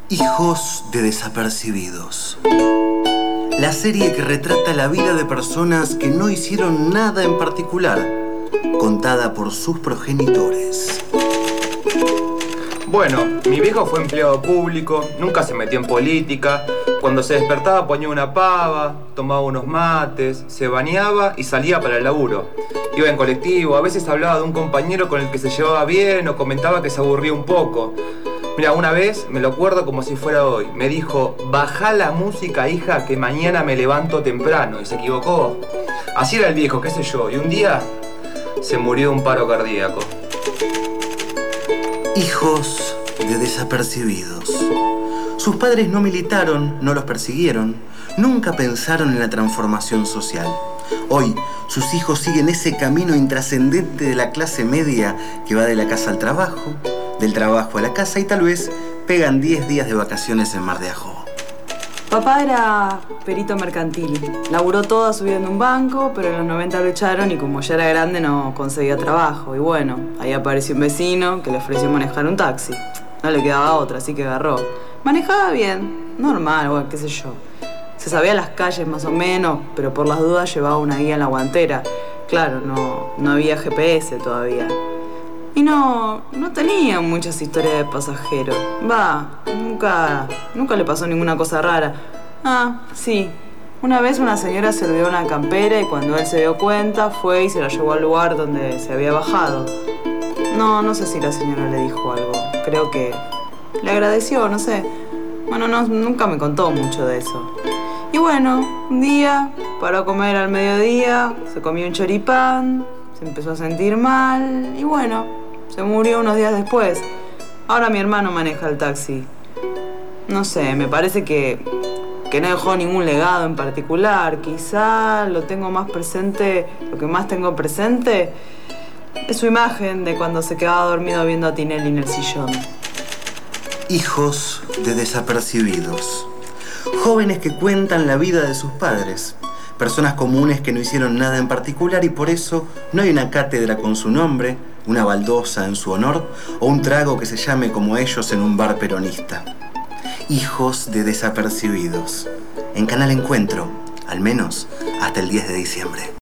Hijos de desapercibidos. La serie que retrata la vida de personas que no hicieron nada en particular, contada por sus progenitores. Bueno, mi viejo fue empleado público, nunca se metió en política. Cuando se despertaba ponía una pava, tomaba unos mates, se bañaba y salía para el laburo. Iba en colectivo, a veces hablaba de un compañero con el que se llevaba bien o comentaba que se aburría un poco. Mira, una vez, me lo acuerdo como si fuera hoy, me dijo: "Bajá la música, hija, que mañana me levanto temprano", y se equivocó. Así era el viejo, qué sé yo, y un día se murió de un paro cardíaco. Hijos de desapercibidos. Sus padres no militaron, no los persiguieron, nunca pensaron en la transformación social. Hoy, sus hijos siguen ese camino intrascendente de la clase media que va de la casa al trabajo, del trabajo a la casa y tal vez pegan 10 días de vacaciones en Mar de Ajó. Papá era perito mercantil. Laburó toda su vida en un banco, pero en los 90 lo echaron y como ya era grande no conseguía trabajo. Y bueno, ahí apareció un vecino que le ofreció manejar un taxi. No le quedaba otra, así que agarró. Manejaba bien, normal, bueno, qué sé yo. Se sabía las calles más o menos, pero por las dudas llevaba una guía en la guantera. Claro, no había GPS todavía. Y no tenía muchas historias de pasajeros. Nunca le pasó ninguna cosa rara. Ah, sí. Una vez una señora se olvidó una campera y cuando él se dio cuenta fue y se la llevó al lugar donde se había bajado. No sé si la señora le dijo algo. Creo que le agradeció, no sé. Bueno, nunca me contó mucho de eso. Y bueno, un día paró a comer al mediodía, se comió un choripán, se empezó a sentir mal y bueno, se murió unos días después. Ahora mi hermano maneja el taxi. No sé, me parece que no dejó ningún legado en particular. Quizá lo que más tengo presente es su imagen de cuando se quedaba dormido viendo a Tinelli en el sillón. Hijos de desapercibidos. Jóvenes que cuentan la vida de sus padres. Personas comunes que no hicieron nada en particular y por eso no hay una cátedra con su nombre, una baldosa en su honor o un trago que se llame como ellos en un bar peronista. Hijos de desapercibidos. En Canal Encuentro, al menos hasta el 10 de diciembre.